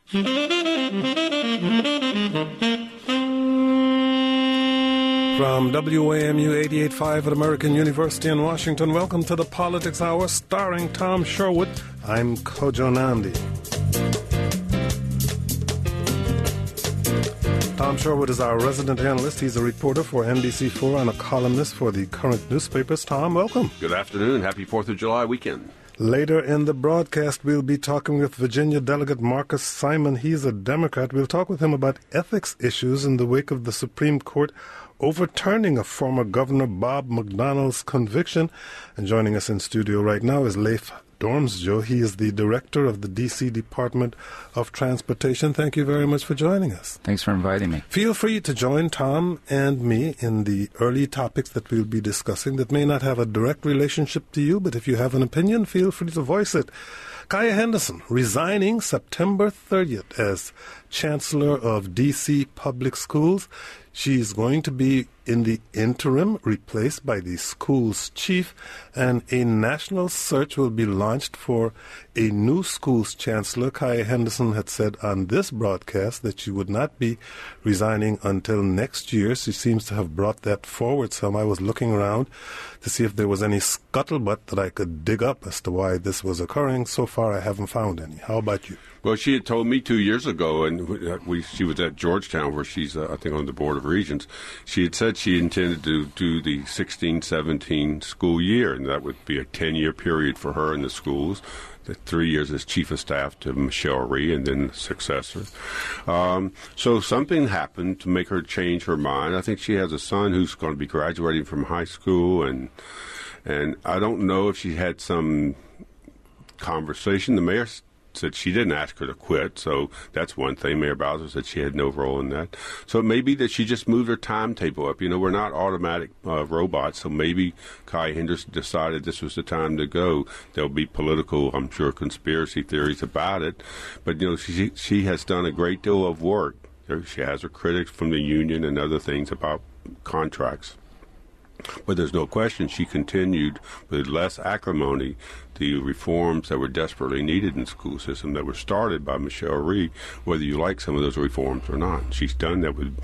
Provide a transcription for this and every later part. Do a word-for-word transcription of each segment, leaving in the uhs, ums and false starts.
From W A M U eighty-eight point five at American University in Washington, welcome to the Politics Hour starring Tom Sherwood. I'm Kojo Nandi. Tom Sherwood is our resident analyst. He's a reporter for N B C four and a columnist for the current newspapers. Tom, welcome. Good afternoon. Happy fourth of July weekend. Later in the broadcast, we'll be talking with Virginia Delegate Marcus Simon. He's a Democrat. We'll talk with him about ethics issues in the wake of the Supreme Court overturning a former Governor Bob McDonnell's conviction. And joining us in studio right now is Leif Dormsjo. He is the director of the D C Department of Transportation. Thank you very much for joining us. Thanks for inviting me. Feel free to join Tom and me in the early topics that we'll be discussing that may not have a direct relationship to you, but if you have an opinion, feel free to voice it. Kaya Henderson resigning September thirtieth as Chancellor of D C Public Schools. She's going to be in the interim replaced by the school's chief, and a national search will be launched for a new school's chancellor. Kaya Henderson had said on this broadcast that she would not be resigning until next year. She seems to have brought that forward some. I was looking around to see if there was any scuttlebutt that I could dig up as to why this was occurring. So far, I haven't found any. How about you? Well, she had told me two years ago, and we, she was at Georgetown, where she's, uh, I think, on the Board of Regents. She had said she intended to do the sixteen seventeen school year, and that would be a ten-year period for her in the schools. The three years as chief of staff to Michelle Rhee, and then the successor. Um, so something happened to make her change her mind. I think she has a son who's going to be graduating from high school, and and I don't know if she had some conversation. The mayor said she didn't ask her to quit, so that's one thing. Mayor Bowser said she had no role in that. So it may be that she just moved her timetable up. You know, we're not automatic uh, robots, so maybe Kai Henderson decided this was the time to go. There'll be political, I'm sure, conspiracy theories about it, but, you know, she, she has done a great deal of work. She has her critics from the union and other things about contracts. But there's no question she continued with less acrimony the reforms that were desperately needed in the school system that were started by Michelle Rhee, whether you like some of those reforms or not. She's done that with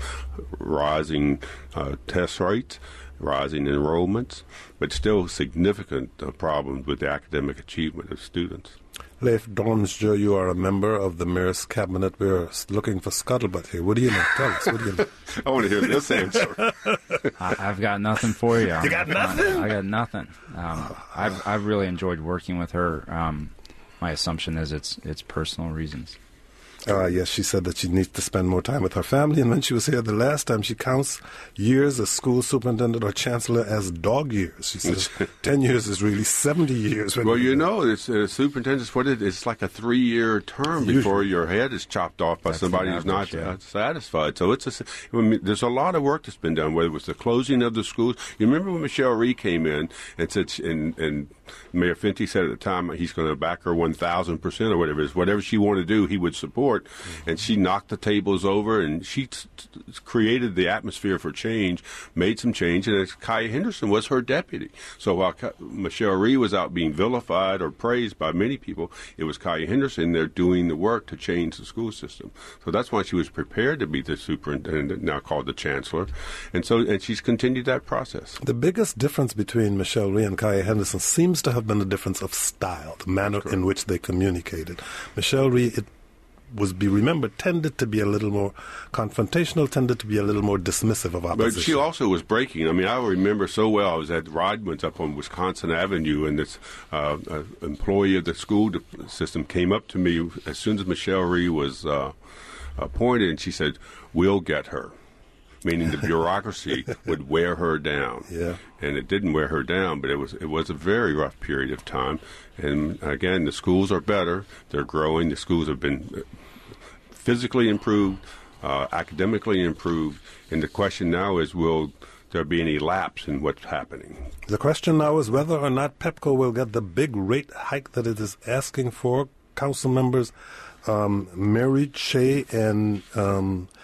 rising uh, test rates, rising enrollments, but still significant uh, problems with the academic achievement of students. Leif Dormsjo, you are a member of the mayor's cabinet. We're looking for scuttlebutt here. What do you know? Tell us. What do you know? I want to hear this answer. I, I've got nothing for you. You got nothing? I, I got nothing. Um, I've I've really enjoyed working with her. Um, my assumption is it's it's personal reasons. Uh, yes, she said that she needs to spend more time with her family, and when she was here the last time, she counts years as school superintendent or chancellor as dog years. She says ten years is really seventy years. When well, you know, it's uh, superintendent's what it is. It's like a three-year term Usually. before your head is chopped off by That's somebody who's not yeah. uh, satisfied. So it's a, I mean, there's a lot of work that's been done, whether it was the closing of the schools. You remember when Michelle Rhee came in and said, she, and, and Mayor Fenty said at the time he's going to back her one thousand percent or whatever it is. Whatever she wanted to do, he would support. Mm-hmm. And she knocked the tables over, and she t- t- created the atmosphere for change, made some change, and Kaya Henderson was her deputy. So while Ka- Michelle Rhee was out being vilified or praised by many people, it was Kaya Henderson there doing the work to change the school system. So that's why she was prepared to be the superintendent, now called the chancellor. And so, and she's continued that process. The biggest difference between Michelle Rhee and Kaya Henderson seems to have been the difference of style, the manner Correct. in which they communicated. Michelle Rhee, it was be remembered, tended to be a little more confrontational, tended to be a little more dismissive of opposition. But she also was breaking. I mean, I remember so well, I was at Rodman's up on Wisconsin Avenue, and this uh, uh, employee of the school system came up to me as soon as Michelle Rhee was uh, appointed, and she said, "We'll get her." Meaning the bureaucracy would wear her down. Yeah. And it didn't wear her down, but it was it was a very rough period of time. And again, the schools are better. They're growing. The schools have been physically improved, uh, academically improved. And the question now is, will there be any lapse in what's happening? The question now is whether or not Pepco will get the big rate hike that it is asking for. Council members um, Mary Shea and um,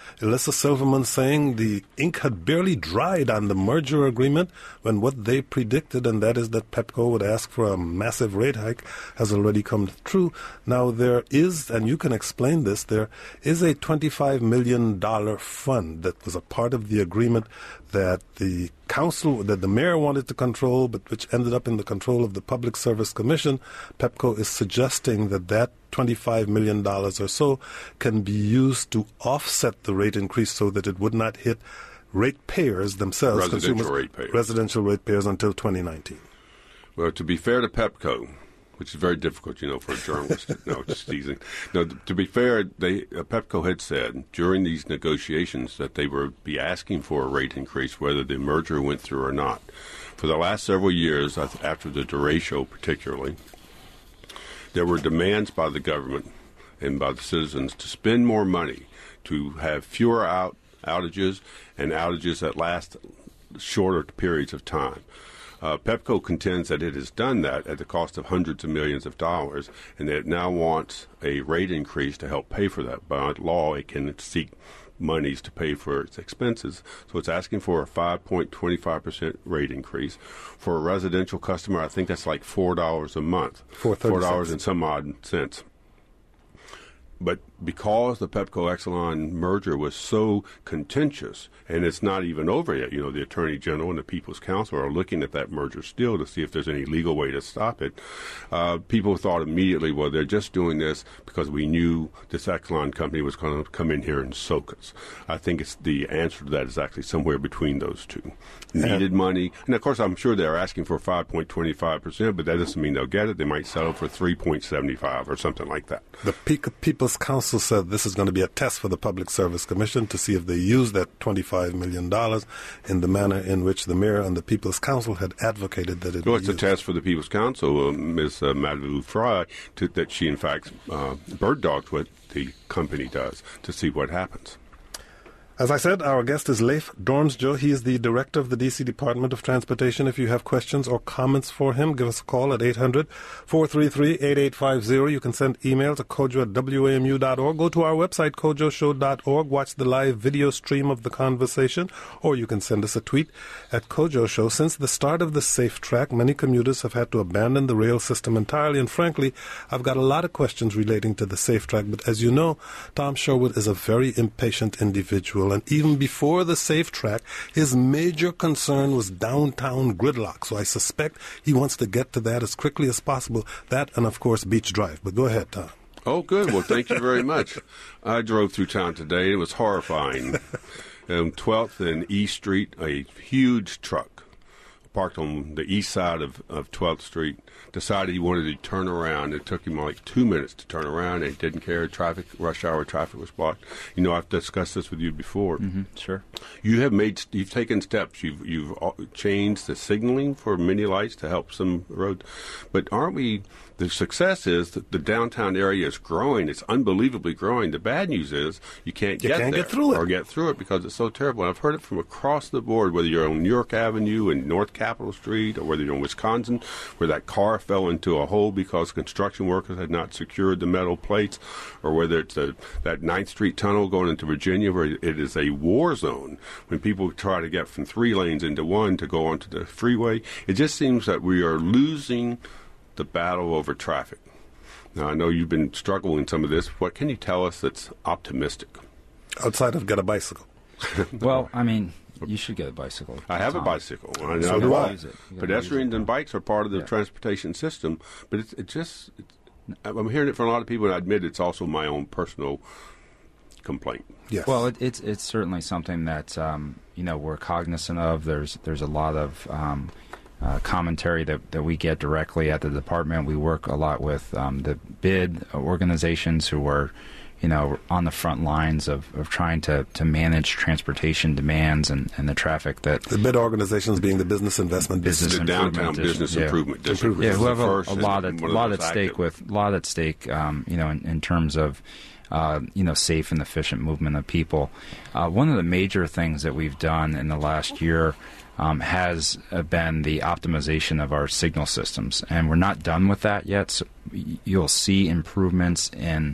Elissa Silverman saying the ink had barely dried on the merger agreement when what they predicted, and that is that Pepco would ask for a massive rate hike, has already come true. Now, there is, and you can explain this, there is a twenty-five million dollars fund that was a part of the agreement that the council, that the mayor wanted to control, but which ended up in the control of the Public Service Commission. Pepco is suggesting that that twenty-five million dollars or so can be used to offset the rate increase so that it would not hit ratepayers themselves, residential consumers, ratepayers. residential ratepayers until twenty nineteen. Well, to be fair to Pepco, which is very difficult, you know, for a journalist. No, just teasing. No, to be fair, they uh, Pepco had said during these negotiations that they would be asking for a rate increase whether the merger went through or not. For the last several years, after the derecho particularly, there were demands by the government and by the citizens to spend more money, to have fewer out outages and outages that last shorter periods of time. Uh, Pepco contends that it has done that at the cost of hundreds of millions of dollars, and that it now wants a rate increase to help pay for that. By law, it can seek monies to pay for its expenses. So it's asking for a five point two five percent rate increase. For a residential customer, I think that's like four dollars a month. four dollars and some odd cents. But because the Pepco-Exelon merger was so contentious, and it's not even over yet, you know, the Attorney General and the People's Counsel are looking at that merger still to see if there's any legal way to stop it. Uh, people thought immediately, well, they're just doing this because we knew this Exelon company was going to come in here and soak us. I think it's the answer to that is actually somewhere between those two. Needed money. And, of course, I'm sure they're asking for five point two five percent, but that doesn't mean they'll get it. They might settle for three point seven five or something like that. The People's Counsel said this is going to be a test for the Public Service Commission to see if they use that twenty-five million dollars in the manner in which the mayor and the People's Counsel had advocated that it Well, be it's used. a test for the People's Counsel, uh, Miz Uh, Madeleine Fry, to, that she, in fact, uh, bird dogs what the company does to see what happens. As I said, our guest is Leif Dormsjo. He is the director of the D C Department of Transportation. If you have questions or comments for him, give us a call at eight hundred, four three three, eight eight five zero. You can send email to kojo at w a m u dot org. Go to our website, kojo show dot org. Watch the live video stream of the conversation, or you can send us a tweet at Kojo Show. Since the start of the Safe Track, many commuters have had to abandon the rail system entirely, and frankly, I've got a lot of questions relating to the Safe Track. But as you know, Tom Sherwood is a very impatient individual. And even before the Safe Track, his major concern was downtown gridlock. So I suspect he wants to get to that as quickly as possible. That and, of course, Beach Drive. But go ahead, Tom. Oh, good. Well, thank you very much. I drove through town today. It was horrifying. um, twelfth and East Street, a huge truck parked on the east side of, of twelfth Street, decided he wanted to turn around. It took him like two minutes to turn around, and he didn't care. Traffic, rush hour traffic was blocked. You know, I've discussed this with you before. Mm-hmm, sure. You have made, you've taken steps. You've you've changed the signaling for many lights to help some roads. But aren't we? The success is that the downtown area is growing. It's unbelievably growing. The bad news is you can't You get can't there get through it. or get through it because it's so terrible. And I've heard it from across the board, whether you're on New York Avenue and North Capitol Street, or whether you're in Wisconsin, where that car fell into a hole because construction workers had not secured the metal plates, or whether it's a, that ninth Street tunnel going into Virginia, where it is a war zone when people try to get from three lanes into one to go onto the freeway. It just seems that we are losing the battle over traffic. Now, I know you've been struggling with some of this. What can you tell us that's optimistic? Outside of get a bicycle. Well, I mean, you should get a bicycle. I have Tom. a bicycle. I know. So do I. Use it. You gotta Pedestrians use it. and bikes are part of the Yeah. transportation system, but it's it just, it's, I'm hearing it from a lot of people, and I admit it's also my own personal complaint. Yes. Well, it, it's it's certainly something that um, you know we're cognizant of. There's there's a lot of um, uh, commentary that, that we get directly at the department. We work a lot with um, the bid organizations who are, you know, on the front lines of, of trying to, to manage transportation demands and, and the traffic that the bid organizations being the Business Investment Business District. The Improvement downtown District, business yeah. improvement district. Improvement. yeah, which who is have the a, first a and lot at one a of lot those at stake active. with a lot at stake, um, you know, in, in terms of uh, you know safe and efficient movement of people. Uh, one of the major things that we've done in the last year um, has uh, been the optimization of our signal systems, and we're not done with that yet. So y- you'll see improvements in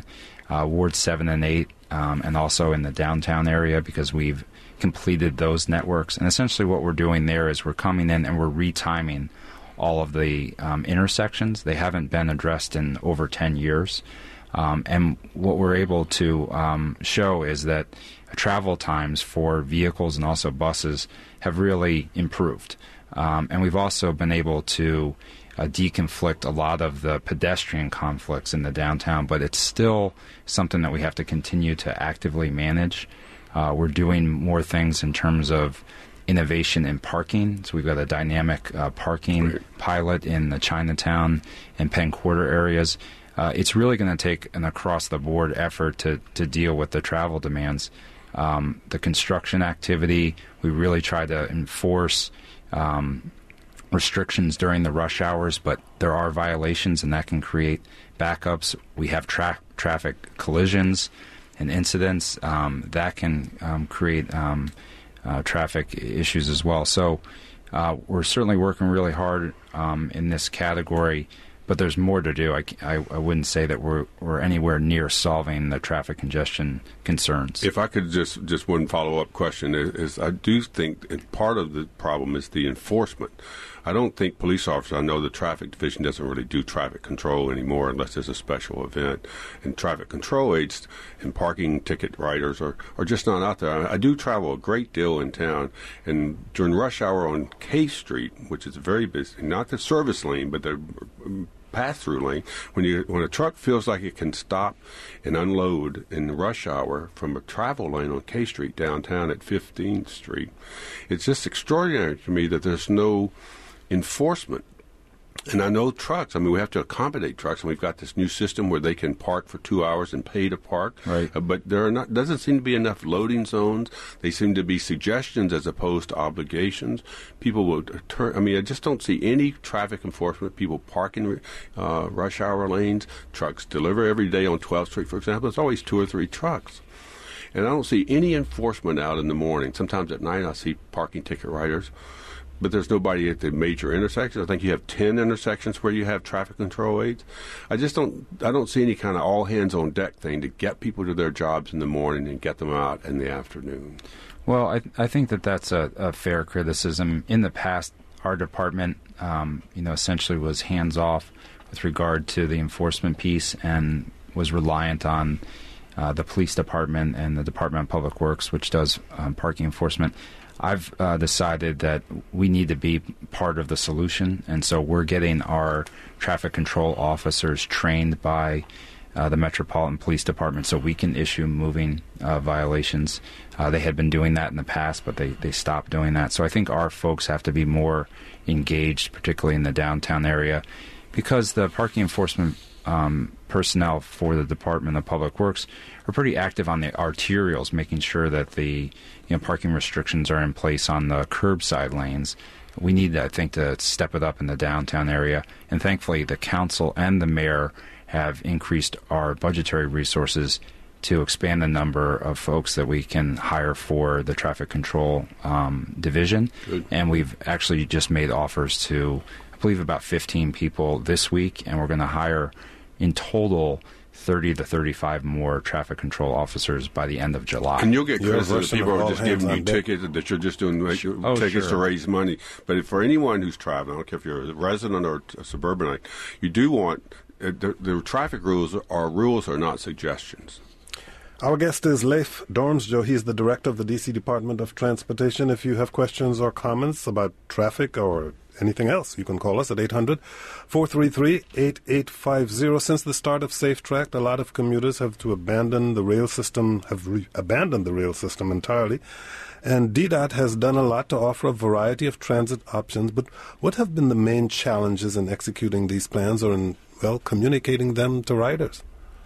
uh, Ward seven and eight, um, and also in the downtown area because we've completed those networks. And essentially what we're doing there is we're coming in and we're retiming all of the um, intersections. They haven't been addressed in over ten years. Um, and what we're able to um, show is that travel times for vehicles and also buses have really improved. Um, and we've also been able to uh, deconflict a lot of the pedestrian conflicts in the downtown, but it's still something that we have to continue to actively manage. Uh, we're doing more things in terms of innovation in parking. So we've got a dynamic uh, parking right. pilot in the Chinatown and Penn Quarter areas. Uh, it's really going to take an across-the-board effort to, to deal with the travel demands. Um, the construction activity, we really try to enforce um, restrictions during the rush hours, but there are violations, and that can create backups. We have tra- traffic collisions and incidents. Um, that can um, create um, uh, traffic issues as well. So uh, we're certainly working really hard um, in this category, but there's more to do. I, I, I wouldn't say that we're we're anywhere near solving the traffic congestion concerns. If I could just just one follow up question is, is I do think part of the problem is the enforcement. I don't think police officers, I know the traffic division doesn't really do traffic control anymore unless there's a special event. And traffic control aides and parking ticket writers are, are just not out there. I, I do travel a great deal in town, and during rush hour on K Street, which is very busy, not the service lane, but the pass-through lane, when you when a truck feels like it can stop and unload in the rush hour from a travel lane on K Street downtown at fifteenth Street, it's just extraordinary to me that there's no enforcement. And I know trucks, I mean, we have to accommodate trucks, and we've got this new system where they can park for two hours and pay to park. Right. Uh, but there are not doesn't seem to be enough loading zones. They seem to be suggestions as opposed to obligations. People will turn, I mean, I just don't see any traffic enforcement. People park in uh, rush hour lanes. Trucks deliver every day on twelfth Street, for example. There's always two or three trucks. And I don't see any enforcement out in the morning. Sometimes at night I see parking ticket writers. But there's nobody at the major intersections. I think you have ten intersections where you have traffic control aides. I just don't I don't see any kind of all-hands-on-deck thing to get people to their jobs in the morning and get them out in the afternoon. Well, I, I think that that's a, a fair criticism. In the past, our department, um, you know, essentially was hands-off with regard to the enforcement piece and was reliant on uh, the police department and the Department of Public Works, which does um, parking enforcement. I've uh, decided that we need to be part of the solution, and so we're getting our traffic control officers trained by uh, the Metropolitan Police Department so we can issue moving uh, violations. Uh, they had been doing that in the past, but they, they stopped doing that. So I think our folks have to be more engaged, particularly in the downtown area, because the parking enforcement um, personnel for the Department of Public Works are pretty active on the arterials, making sure that the you know parking restrictions are in place on the curbside lanes. We need, I think, to step it up in the downtown area. And thankfully, the council and the mayor have increased our budgetary resources to expand the number of folks that we can hire for the traffic control um, division. Good. And we've actually just made offers to, I believe, about fifteen people this week, and we're going to hire in total thirty to thirty-five more traffic control officers by the end of July. And you'll get You're criticism that people are just giving you tickets, that you're just doing like, Oh, tickets sure. to raise money. But if, for anyone who's traveling, I don't care if you're a resident or a suburbanite, you do want, uh, the, the traffic rules are rules are not suggestions. Our guest is Leif Dormsjo. He's the director of the D C Department of Transportation. If you have questions or comments about traffic or anything else, you can call us at eight hundred, four three three, eight eight five zero. Since the start of SafeTrack, a lot of commuters have to abandon the rail system, have re- abandoned the rail system entirely. And D DOT has done a lot to offer a variety of transit options. But what have been the main challenges in executing these plans or in, well, communicating them to riders?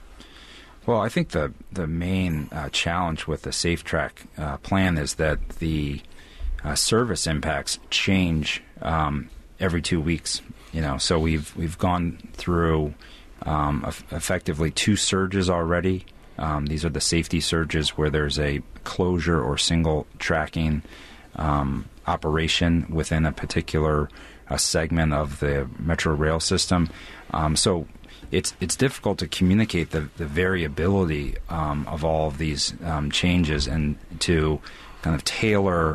Well, I think the the main uh, challenge with the SafeTrack uh, plan is that the uh, service impacts change um, every two weeks. You know, so we've we've gone through um, eff- effectively two surges already. Um, these are the safety surges where there's a closure or single tracking um, operation within a particular uh, segment of the Metro Rail system. Um, so. it's it's difficult to communicate the, the variability um, of all of these um, changes and to kind of tailor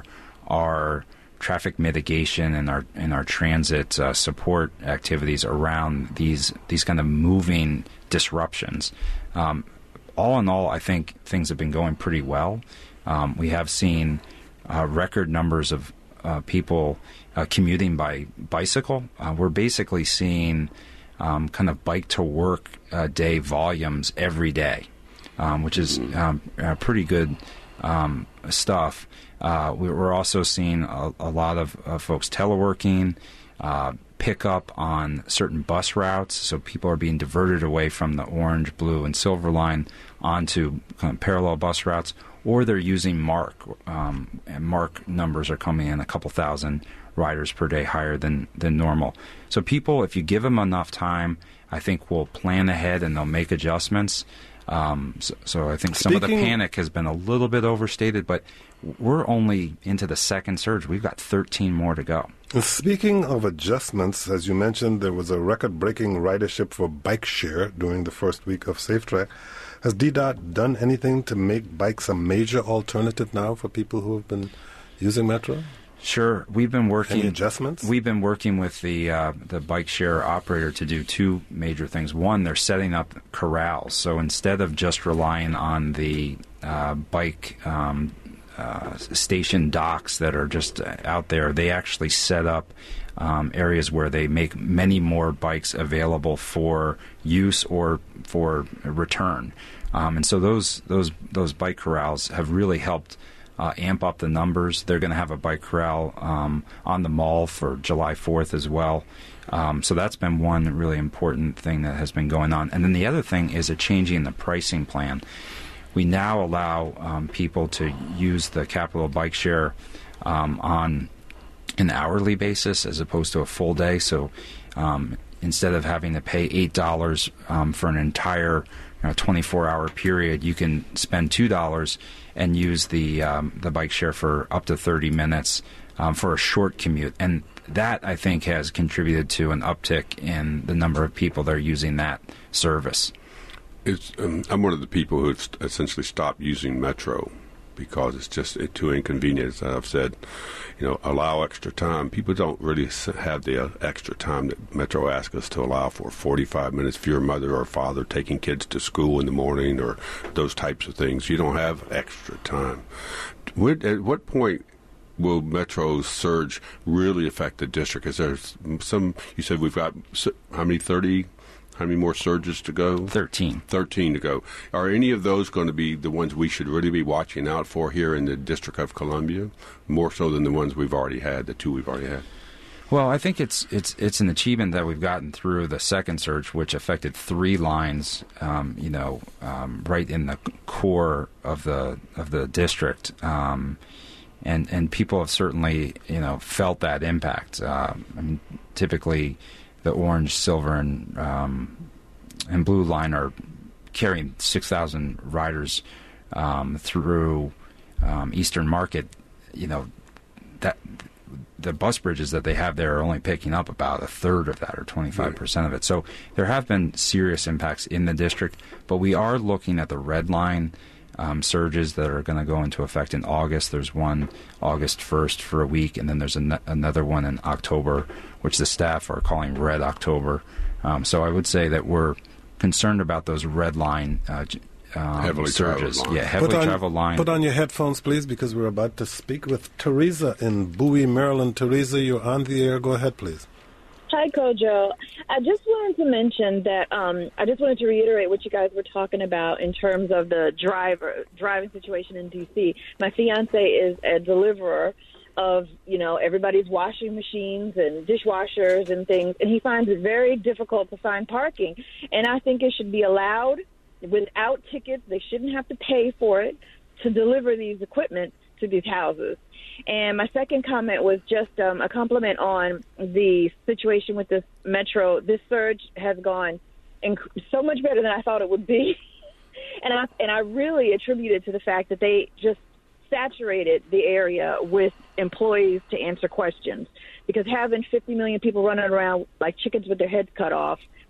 our traffic mitigation and our and our transit uh, support activities around these these kind of moving disruptions. Um, all in all, I think things have been going pretty well. Um, we have seen uh, record numbers of uh, people uh, commuting by bicycle. Uh, we're basically seeing um, kind of bike to work uh, day volumes every day, um, which is um, uh, pretty good um, stuff. Uh, we're also seeing a, a lot of uh, folks teleworking, uh, pick up on certain bus routes. So people are being diverted away from the orange, blue, and silver line onto kind of parallel bus routes, or they're using MARC. Um, and MARC numbers are coming in a couple thousand riders per day higher than, than normal. So people, if you give them enough time, I think will plan ahead and they'll make adjustments. Um, so, so I think some Speaking, of the panic has been a little bit overstated, but we're only into the second surge. We've got thirteen more to go. Speaking of adjustments, as you mentioned, there was a record-breaking ridership for bike share during the first week of SafeTrack. Has D DOT done anything to make bikes a major alternative now for people who have been using Metro? Sure, we've been working. Any adjustments? We've been working with the uh, the bike share operator to do two major things. One, they're setting up corrals. So instead of just relying on the uh, bike um, uh, station docks that are just out there, they actually set up um, areas where they make many more bikes available for use or for return. Um, and so those those those bike corrals have really helped Uh, amp up the numbers. They're going to have a bike corral um, on the mall for July fourth as well. Um, so that's been one really important thing that has been going on. And then the other thing is a changing the pricing plan. We now allow um, people to use the Capital Bike Share um, on an hourly basis as opposed to a full day. So um, instead of having to pay eight dollars um, for an entire you know, twenty-four hour period, you can spend two dollars and use the um, the bike share for up to thirty minutes um, for a short commute. And that, I think, has contributed to an uptick in the number of people that are using that service. It's, um, I'm one of the people who have essentially stopped using Metro because it's just it, too inconvenient. As I've said, you know, allow extra time. People don't really have the uh, extra time that Metro asks us to allow for. forty-five minutes for your mother or father taking kids to school in the morning or those types of things. You don't have extra time. What, at what point will Metro's surge really affect the district? Is there some, you said we've got, how many, thirty? How many more surges to go? Thirteen. Thirteen to go. Are any of those going to be the ones we should really be watching out for here in the District of Columbia, more so than the ones we've already had, the two we've already had? Well, I think it's it's it's an achievement that we've gotten through the second surge, which affected three lines, um, you know, um, right in the core of the of the district, um, and and people have certainly you know felt that impact. Uh, I mean, typically, the orange, silver, and um, and blue line are carrying six thousand riders um, through um, Eastern Market. You know that the bus bridges that they have there are only picking up about a third of that, or twenty-five percent of it. So there have been serious impacts in the district, but we are looking at the red line um, surges that are going to go into effect in August. There's one August first for a week, and then there's an- another one in October, which the staff are calling Red October. Um, so I would say that we're concerned about those red line uh, um, heavily surges. traveled line. Yeah, heavily put on, traveled line. Put on your headphones, please, because we're about to speak with Teresa in Bowie, Maryland. Teresa, you're on the air. Go ahead, please. Hi, Kojo. I just wanted to mention that um, I just wanted to reiterate what you guys were talking about in terms of the driver driving situation in D C. My fiance is a deliverer of, you know, everybody's washing machines and dishwashers and things, and he finds it very difficult to find parking. And I think it should be allowed without tickets. They shouldn't have to pay for it to deliver these equipment to these houses. And my second comment was just um, a compliment on the situation with this Metro. This surge has gone inc- so much better than I thought it would be. and I and I really attribute it to the fact that they just saturated the area with employees to answer questions. Because having fifty million people running around like chickens with their heads cut off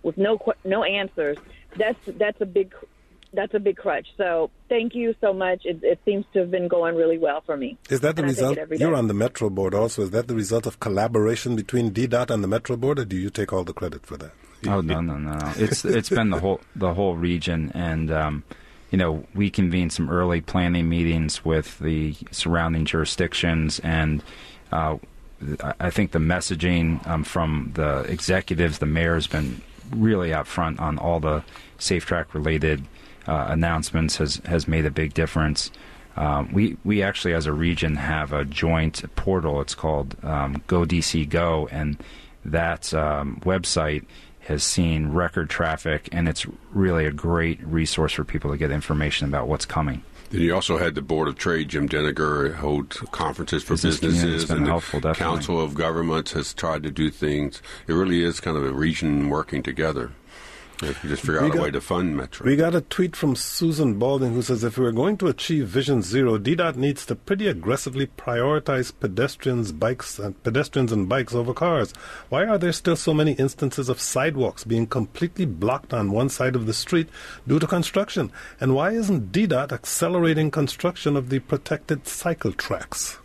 with no qu- no answers, that's that's a big that's a big crutch. So thank you so much. It, it seems to have been going really well for me. Is that the and result? You're on the Metro Board also. Is that the result of collaboration between D DOT and the Metro Board, or do you take all the credit for that? Oh no no no! no. It's it's been the whole the whole region, and um, you know, we convened some early planning meetings with the surrounding jurisdictions, and uh, I think the messaging um, from the executives, the mayor, has been really out front on all the Safe Track related uh, announcements. has has made a big difference. Um, we we actually, as a region, have a joint portal. It's called um, Go D C Go, and that um, website has seen record traffic, and it's really a great resource for people to get information about what's coming. Then you also had the Board of Trade, Jim Denniger, hold conferences for Business businesses, and the helpful, Council of Governments has tried to do things. It really is kind of a region working together. If you just figure out got, a way to fund Metro. We got a tweet from Susan Balding who says, if we're going to achieve Vision Zero, D DOT needs to pretty aggressively prioritize pedestrians, bikes, and pedestrians and bikes over cars. Why are there still so many instances of sidewalks being completely blocked on one side of the street due to construction? And why isn't D DOT accelerating construction of the protected cycle tracks?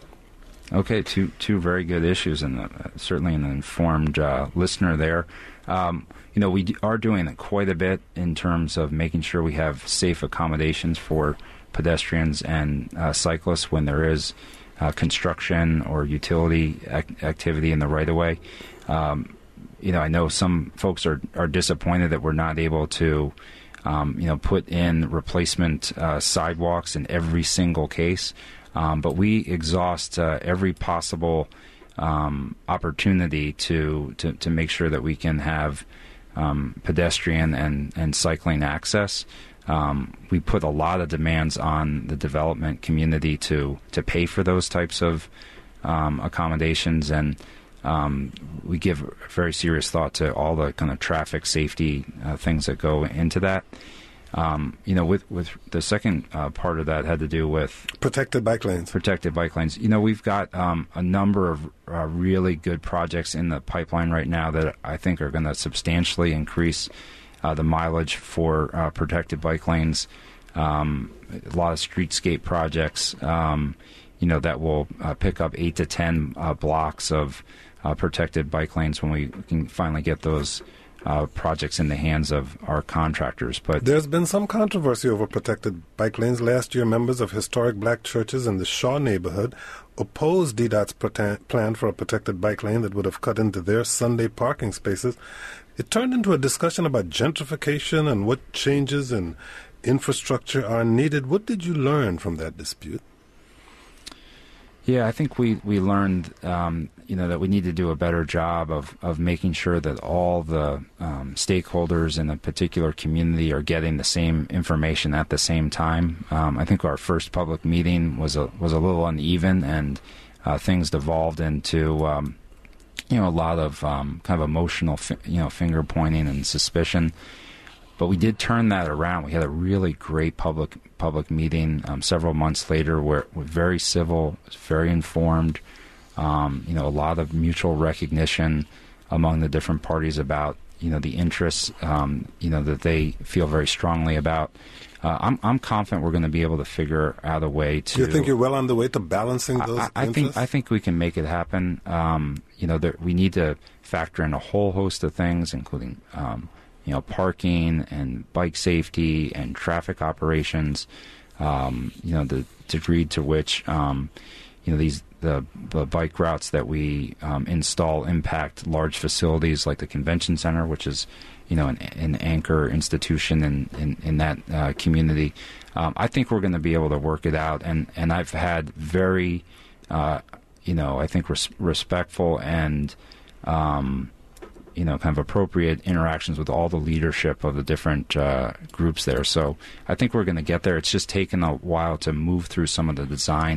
Okay, two two very good issues, and uh, certainly an informed uh, listener there. Um, you know, we d- are doing quite a bit in terms of making sure we have safe accommodations for pedestrians and uh, cyclists when there is uh, construction or utility ac- activity in the right-of-way. Um, you know, I know some folks are, are disappointed that we're not able to, um, you know, put in replacement uh, sidewalks in every single case. Um, but we exhaust uh, every possible um, opportunity to, to, to make sure that we can have um, pedestrian and, and cycling access. Um, we put a lot of demands on the development community to, to pay for those types of um, accommodations, and um, we give very serious thought to all the kind of traffic safety uh, things that go into that. Um, you know, with, with the second uh, part of that had to do with protected bike lanes. Protected bike lanes. You know, we've got um, a number of uh, really good projects in the pipeline right now that I think are going to substantially increase uh, the mileage for uh, protected bike lanes. Um, a lot of streetscape projects, um, you know, that will uh, pick up eight to ten uh, blocks of uh, protected bike lanes when we can finally get those Uh, projects in the hands of our contractors. But there's been some controversy over protected bike lanes. Last year, members of historic black churches in the Shaw neighborhood opposed D DOT's prote- plan for a protected bike lane that would have cut into their Sunday parking spaces. It turned into a discussion about gentrification and what changes in infrastructure are needed. What did you learn from that dispute? Yeah, I think we, we learned, um, you know, that we need to do a better job of, of making sure that all the um, stakeholders in a particular community are getting the same information at the same time. Um, I think our first public meeting was a was a little uneven, and uh, things devolved into, um, you know, a lot of um, kind of emotional, fi- you know, finger pointing and suspicion. But we did turn that around. We had a really great public public meeting um, several months later, where we're very civil, very informed. Um, you know, a lot of mutual recognition among the different parties about, you know, the interests, um, you know, that they feel very strongly about. Uh, I'm I'm confident we're going to be able to figure out a way to. You think you're well on the way to balancing those I, I interests? think I think we can make it happen. Um, you know, there, we need to factor in a whole host of things, including. Um, you know, parking and bike safety and traffic operations, um, you know, the degree to which, um, you know, these the, the bike routes that we um, install impact large facilities like the convention center, which is, you know, an, an anchor institution in, in, in that uh, community. Um, I think we're going to be able to work it out. And, and I've had very, uh, you know, I think res- respectful and, um, you know, kind of appropriate interactions with all the leadership of the different uh, groups there. So I think we're going to get there. It's just taken a while to move through some of the design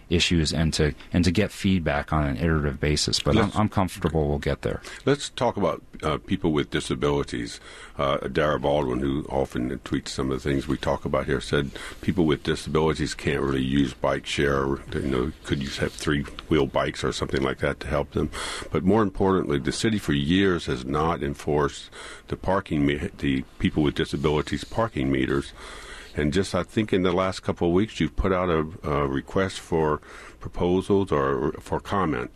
issues and to and to get feedback on an iterative basis. But I'm, I'm comfortable we'll get there. Let's talk about uh, people with disabilities. Uh, Dara Baldwin, who often tweets some of the things we talk about here, said people with disabilities can't really use bike share. You know, could you have three-wheel bikes or something like that to help them? But more importantly, the city for years has not enforced the parking me- the people with disabilities parking meters. And just, I think, in the last couple of weeks, you've put out a, a request for proposals or for comment.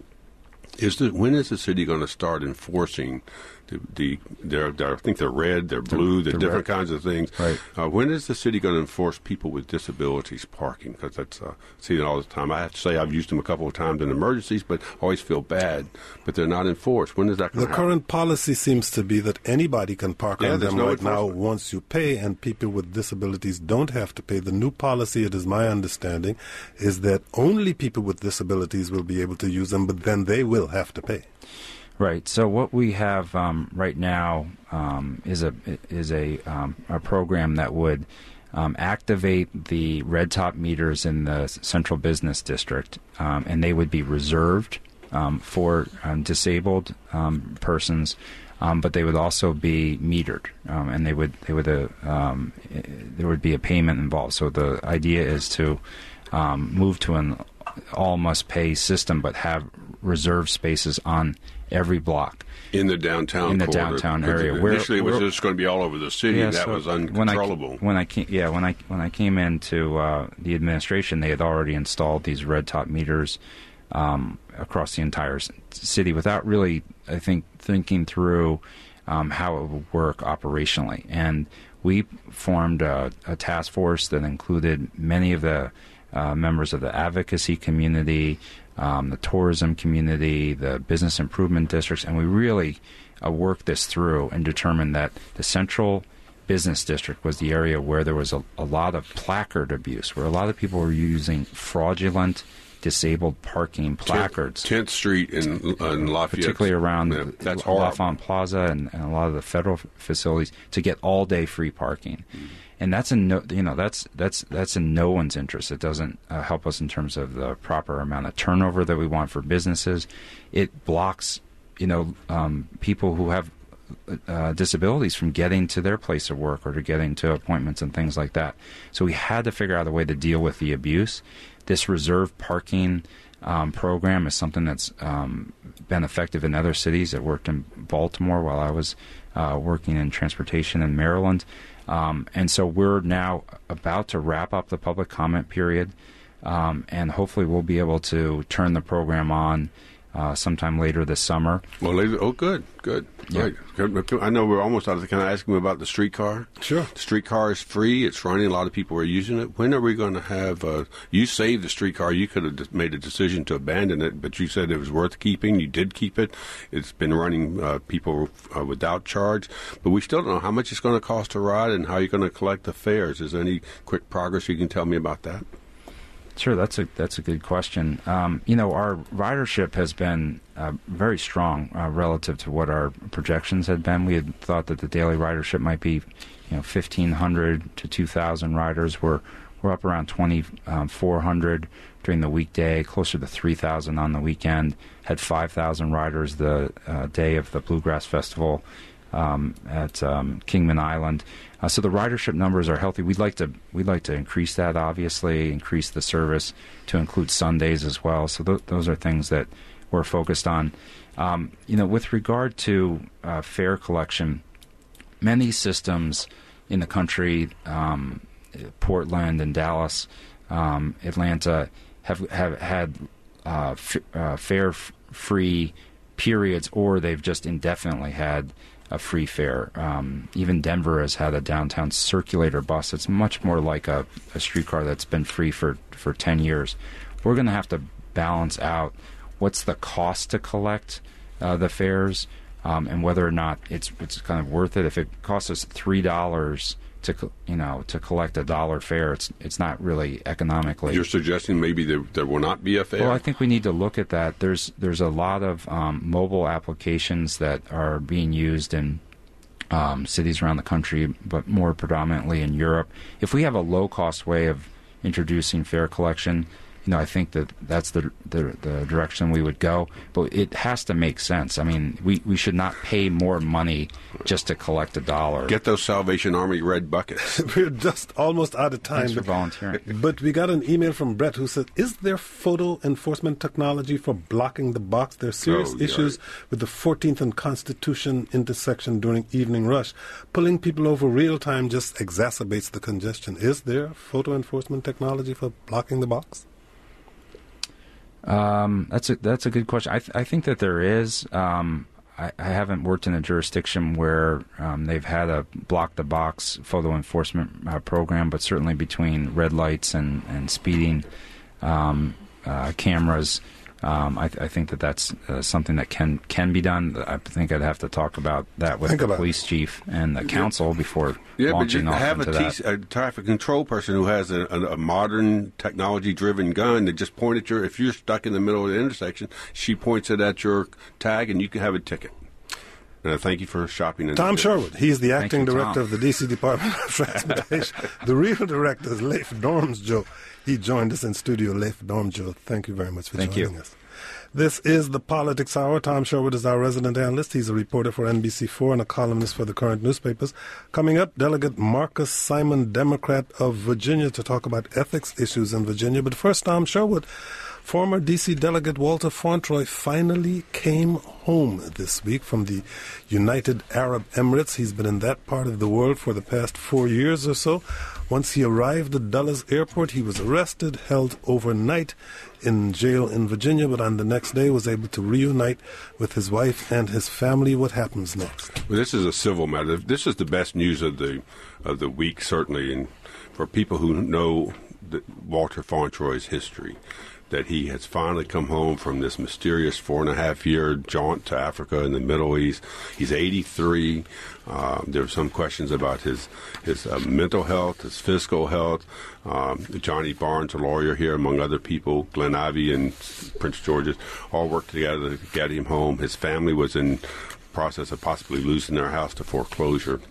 Is the, when is the city going to start enforcing the, the they're, they're, I think they're red, they're blue, they're, they're different red. kinds of things. Right. Uh, when is the city going to enforce people with disabilities parking? Because that's uh, I see it all the time. I have to say I've used them a couple of times in emergencies, but I always feel bad. But they're not enforced. When is that going to The happen? current policy seems to be that anybody can park Yeah, on there's them no right now enforcement. once you pay, and people with disabilities don't have to pay. The new policy, it is my understanding, is that only people with disabilities will be able to use them, but then they will have to pay. Right. So what we have um, right now um, is a is a um, a program that would um, activate the red top meters in the central business district, um, and they would be reserved um, for um, disabled um, persons, um, but they would also be metered, um, and they would they would uh, um, there would be a payment involved. So the idea is to um, move to an all must pay system, but have reserved spaces on every block in the downtown in the corridor. downtown area. Initially, it was We're, just going to be all over the city. yeah, that so was uncontrollable. When I, when I came, yeah, when I when I came into uh, the administration, they had already installed these red top meters um, across the entire city without really, I think, thinking through um, how it would work operationally. And we formed a, a task force that included many of the uh, members of the advocacy community, Um, the tourism community, the business improvement districts, and we really uh, worked this through and determined that the central business district was the area where there was a, a lot of placard abuse, where a lot of people were using fraudulent disabled parking placards. tenth Street in, in Lafayette. Particularly around yeah, that's Lafayette Plaza and, and a lot of the federal facilities to get all-day free parking. Mm-hmm. And that's in no, you know, that's that's that's in no one's interest. It doesn't uh, help us in terms of the proper amount of turnover that we want for businesses. It blocks, you know, um, people who have uh, disabilities from getting to their place of work or to getting to appointments and things like that. So we had to figure out a way to deal with the abuse. This reserve parking um, program is something that's um, been effective in other cities. It worked in Baltimore while I was uh, working in transportation in Maryland. Um, and so we're now about to wrap up the public comment period, um, and hopefully we'll be able to turn the program on uh, sometime later this summer. Well, later, oh, good, good. Yeah. Right. I know we're almost out of the. Can I ask you about the streetcar? Sure. The streetcar is free. It's running. A lot of people are using it. When are we going to have? Uh, you saved the streetcar. You could have made a decision to abandon it, but you said it was worth keeping. You did keep it. It's been running uh, people uh, without charge, but we still don't know how much it's going to cost to ride and how you're going to collect the fares. Is there any quick progress you can tell me about that? Sure, that's a that's a good question. Um, you know, our ridership has been uh, very strong uh, relative to what our projections had been. We had thought that the daily ridership might be, you know, fifteen hundred to two thousand riders. We're we're up around twenty-four hundred during the weekday, closer to three thousand on the weekend. Had five thousand riders the uh, day of the Bluegrass Festival um, at um, Kingman Island. Uh, so the ridership numbers are healthy. We'd like to we'd like to increase that, obviously, increase the service to include Sundays as well. So th- those are things that we're focused on. Um, you know, with regard to uh, fare collection, many systems in the country, um, Portland and Dallas, um, Atlanta, have have had uh, f- uh, fare-free periods, or they've just indefinitely had a free fare. Um, even Denver has had a downtown circulator bus. It's much more like a, a streetcar that's been free for, for ten years. We're going to have to balance out what's the cost to collect uh, the fares um, and whether or not it's it's kind of worth it. If it costs us three dollars to you know to collect a dollar fare, it's it's not really economically. You're suggesting maybe there, there will not be a fare? Well, I think we need to look at that. There's there's a lot of um, mobile applications that are being used in um, cities around the country, but more predominantly in Europe. If we have a low-cost way of introducing fare collection, you know, I think that that's the, the the direction we would go. But it has to make sense. I mean, we, we should not pay more money just to collect a dollar. Get those Salvation Army red buckets. We're just almost out of time. Thanks for volunteering. But we got an email from Brett who said, is there photo enforcement technology for blocking the box? There are serious Oh, yeah. issues with the fourteenth and Constitution intersection during evening rush. Pulling people over real time just exacerbates the congestion. Is there photo enforcement technology for blocking the box? Um, that's a that's a good question. I th- I think that there is. Um, I, I haven't worked in a jurisdiction where um, they've had a block the box photo enforcement uh, program, but certainly between red lights and and speeding um, uh, cameras, um, I, th- I think that that's uh, something that can can be done. I think I'd have to talk about that with Think the about police chief and the council before Yeah, but launching you off have a, into that. T- a traffic control person who has a, a, a modern technology-driven gun that just point at your. If you're stuck in the middle of the intersection, she points it at your tag, and you can have a ticket. And I thank you for shopping. In Tom the Sherwood, he is the Thank acting you, Tom. director of the D C Department of Transportation. The real director is Leif Dormsjo. He joined us in studio. Leif Dormsjo, thank you very much for Thank joining you. us. This is the Politics Hour. Tom Sherwood is our resident analyst. He's a reporter for N B C four and a columnist for the current newspapers. Coming up, Delegate Marcus Simon, Democrat of Virginia, to talk about ethics issues in Virginia. But first, Tom Sherwood, former D C Delegate Walter Fauntroy finally came home this week from the United Arab Emirates. He's been in that part of the world for the past four years or so. Once he arrived at Dulles Airport, he was arrested, held overnight in jail in Virginia, but on the next day was able to reunite with his wife and his family. What happens next? Well, this is a civil matter. This is the best news of the of the week, certainly, and for people who know the, Walter Fauntroy's history, that he has finally come home from this mysterious four and a half year jaunt to Africa and the Middle East. He's eighty-three. Um, there were some questions about his his uh, mental health, his physical health. Um, Johnny Barnes, a lawyer here, among other people, Glenn Ivey and Prince George's, all worked together to get him home. His family was in process of possibly losing their house to foreclosure.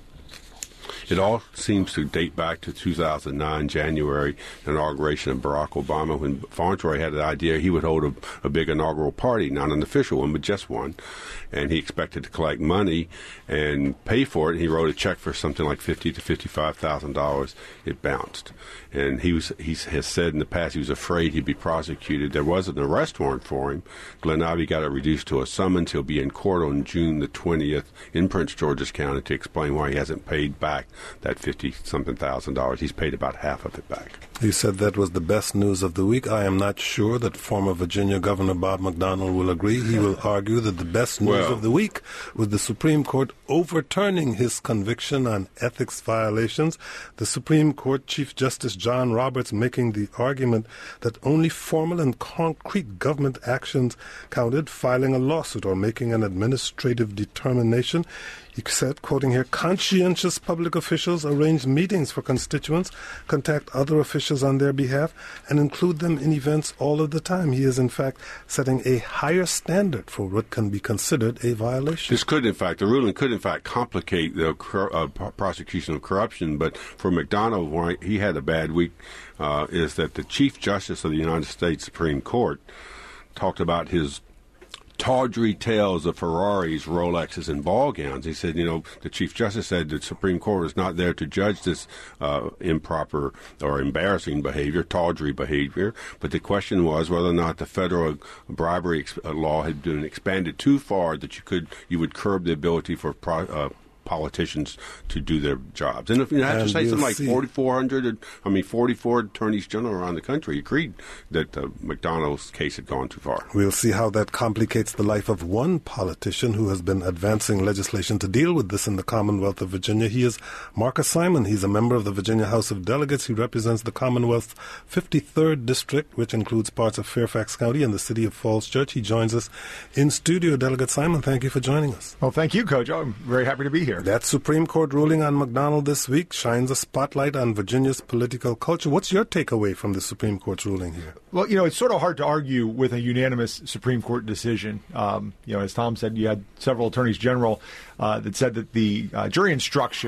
It all seems to date back to two thousand nine, January, inauguration of Barack Obama, when Fauntroy had the idea he would hold a, a big inaugural party, not an official one, but just one. And he expected to collect money and pay for it. He wrote a check for something like fifty to fifty-five thousand dollars. It bounced. And he was he has said in the past he was afraid he'd be prosecuted. There was an arrest warrant for him. Glenn Ivey got it reduced to a summons. He'll be in court on June the twentieth in Prince George's County to explain why he hasn't paid back that fifty-something thousand dollars. He's paid about half of it back. You said that was the best news of the week. I am not sure that former Virginia Governor Bob McDonnell will agree. He will argue that the best news Well, of the week was the Supreme Court overturning his conviction on ethics violations. The Supreme Court Chief Justice John Roberts making the argument that only formal and concrete government actions counted, filing a lawsuit or making an administrative determination. He said, quoting here, conscientious public officials arrange meetings for constituents, contact other officials on their behalf, and include them in events all of the time. He is, in fact, setting a higher standard for what can be considered a violation. This could, in fact, the ruling could, in fact, complicate the uh, prosecution of corruption. But for McDonnell, why he had a bad week, uh, is that the Chief Justice of the United States Supreme Court talked about his tawdry tales of Ferraris, Rolexes, and ball gowns. He said, you know, the Chief Justice said the Supreme Court is not there to judge this uh, improper or embarrassing behavior, tawdry behavior, but the question was whether or not the federal bribery ex- law had been expanded too far that you could you would curb the ability for pro- uh, politicians to do their jobs. And if you have to And say we'll something like see. forty-four hundred, I mean, forty-four attorneys general around the country agreed that uh, McDonnell's case had gone too far. We'll see how that complicates the life of one politician who has been advancing legislation to deal with this in the Commonwealth of Virginia. He is Marcus Simon. He's a member of the Virginia House of Delegates. He represents the Commonwealth's fifty-third District, which includes parts of Fairfax County and the city of Falls Church. He joins us in studio. Delegate Simon, thank you for joining us. Well, thank you, Coach. I'm very happy to be here. That Supreme Court ruling on McDonnell this week shines a spotlight on Virginia's political culture. What's your takeaway from the Supreme Court's ruling here? Well, you know, it's sort of hard to argue with a unanimous Supreme Court decision. Um, you know, as Tom said, you had several attorneys general uh, that said that the uh, jury instruction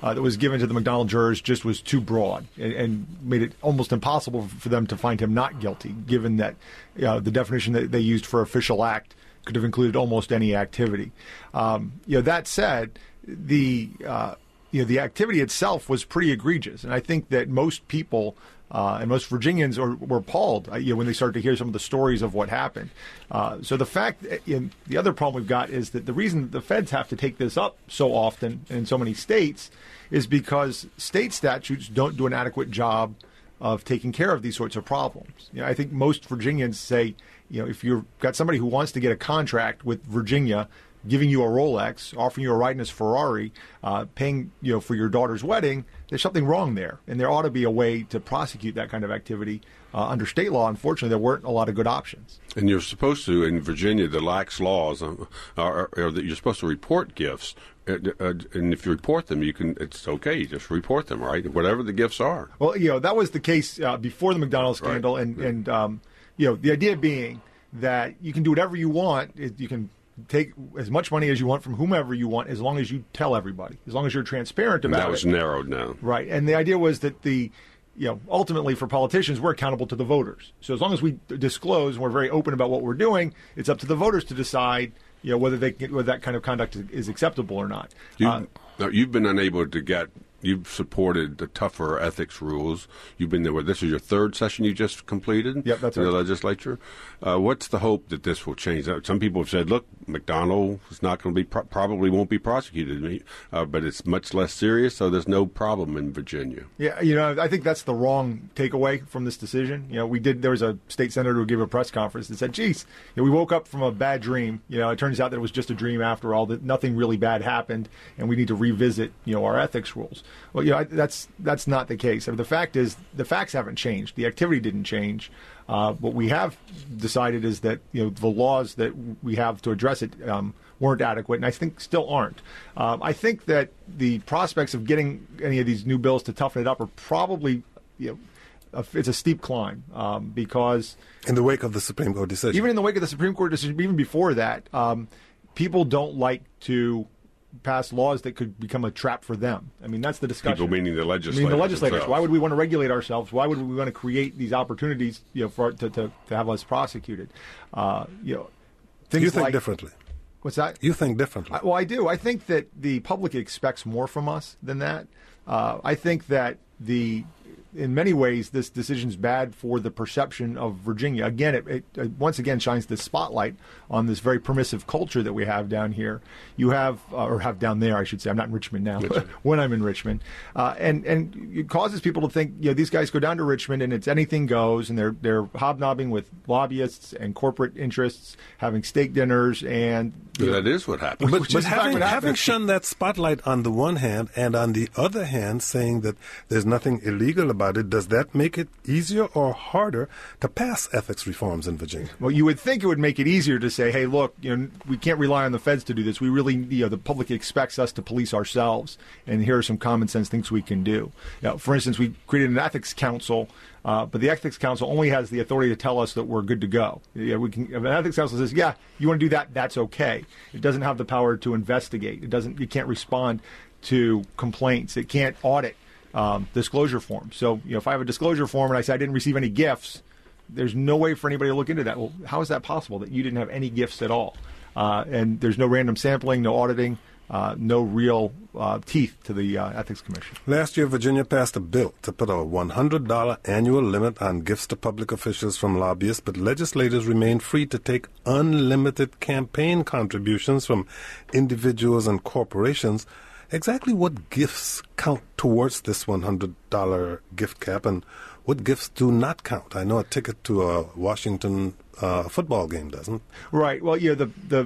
uh, that was given to the McDonald jurors just was too broad and, and made it almost impossible for them to find him not guilty, given that uh, the definition that they used for official act could have included almost any activity. Um, you know, that said, the uh, you know the activity itself was pretty egregious, and I think that most people uh, and most Virginians are, were appalled uh, you know, when they started to hear some of the stories of what happened. Uh, so the fact, you know, the other problem we've got is that the reason the feds have to take this up so often in so many states is because state statutes don't do an adequate job of taking care of these sorts of problems. You know, I think most Virginians say, you know, if you've got somebody who wants to get a contract with Virginia, giving you a Rolex, offering you a ride in his Ferrari, uh, paying you know for your daughter's wedding, there's something wrong there, and there ought to be a way to prosecute that kind of activity uh, under state law. Unfortunately, there weren't a lot of good options. And you're supposed to, in Virginia, the lax laws um, are, are that you're supposed to report gifts, uh, uh, and if you report them, you can. It's okay, you just report them, right? Whatever the gifts are. Well, you know that was the case uh, before the McDonald scandal, right. and and um, you know the idea being that you can do whatever you want. You can take as much money as you want from whomever you want, as long as you tell everybody, as long as you're transparent about it. That was it. narrowed down. Right. And the idea was that the, you know, ultimately for politicians, we're accountable to the voters. So as long as we disclose and we're very open about what we're doing, it's up to the voters to decide, you know, whether they whether that kind of conduct is acceptable or not. You, uh, now, you've been unable to get. You've supported the tougher ethics rules. You've been there. This is your third session you just completed Yep, that's in right. the legislature. Uh, what's the hope that this will change? Some people have said, look, McDonald is not going to be, pro- probably won't be prosecuted, uh, but it's much less serious, so there's no problem in Virginia. Yeah, you know, I think that's the wrong takeaway from this decision. You know, we did, there was a state senator who gave a press conference that said, geez, you know, we woke up from a bad dream. You know, it turns out that it was just a dream after all, that nothing really bad happened, and we need to revisit, you know, our ethics rules. Well, you know, that's that's not the case. I mean, the fact is, the facts haven't changed. The activity didn't change. Uh, what we have decided is that you know the laws that we have to address it um, weren't adequate, and I think still aren't. Um, I think that the prospects of getting any of these new bills to toughen it up are probably, you know, a, it's a steep climb um, because in the wake of the Supreme Court decision, even in the wake of the Supreme Court decision, even before that, um, people don't like to pass laws that could become a trap for them. I mean, that's the discussion. People meaning the legislators. I mean, the legislators. themselves. Why would we want to regulate ourselves? Why would we want to create these opportunities, you know, for to to, to have us prosecuted? Uh, you know, things you think like, differently. What's that? You think differently. I, well, I do. I think that the public expects more from us than that. Uh, I think that the in many ways, this decision is bad for the perception of Virginia. Again, it, it, it once again shines the spotlight on this very permissive culture that we have down here. You have, uh, or have down there, I should say. I'm not in Richmond now, but when I'm in Richmond. Uh, and, and it causes people to think, you know, these guys go down to Richmond and it's anything goes, and they're they're hobnobbing with lobbyists and corporate interests, having steak dinners, and... But that is what happened. But, Which but is in fact having, what having happened. shone that spotlight on the one hand, and on the other hand, saying that there's nothing illegal about it, does that make it easier or harder to pass ethics reforms in Virginia? Well, you would think it would make it easier to say, hey, look, you know, we can't rely on the feds to do this. We really, you know, the public expects us to police ourselves, and here are some common sense things we can do. You know, for instance, we created an ethics council, uh, but the ethics council only has the authority to tell us that we're good to go. You know, we can, if an ethics council says, yeah, you want to do that, that's okay. It doesn't have the power to investigate. It doesn't. You can't respond to complaints. It can't audit um, disclosure forms. So, you know, if I have a disclosure form and I say I didn't receive any gifts, there's no way for anybody to look into that. Well, how is that possible that you didn't have any gifts at all? Uh, and there's no random sampling, no auditing, uh, no real uh, teeth to the uh, Ethics Commission. Last year, Virginia passed a bill to put a one hundred dollars annual limit on gifts to public officials from lobbyists, but legislators remain free to take unlimited campaign contributions from individuals and corporations. Exactly what gifts count towards this one hundred dollars gift cap, and what gifts do not count? I know a ticket to a Washington uh, football game doesn't. Right. Well, yeah, the the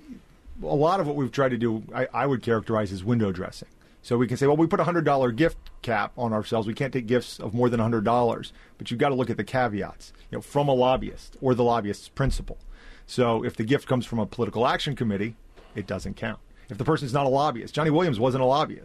a lot of what we've tried to do, I, I would characterize as window dressing. So we can say, well, we put a one hundred dollars gift cap on ourselves. We can't take gifts of more than one hundred dollars. But you've got to look at the caveats, you know, from a lobbyist or the lobbyist's principal. So if the gift comes from a political action committee, it doesn't count. If the person's not a lobbyist, Johnny Williams wasn't a lobbyist.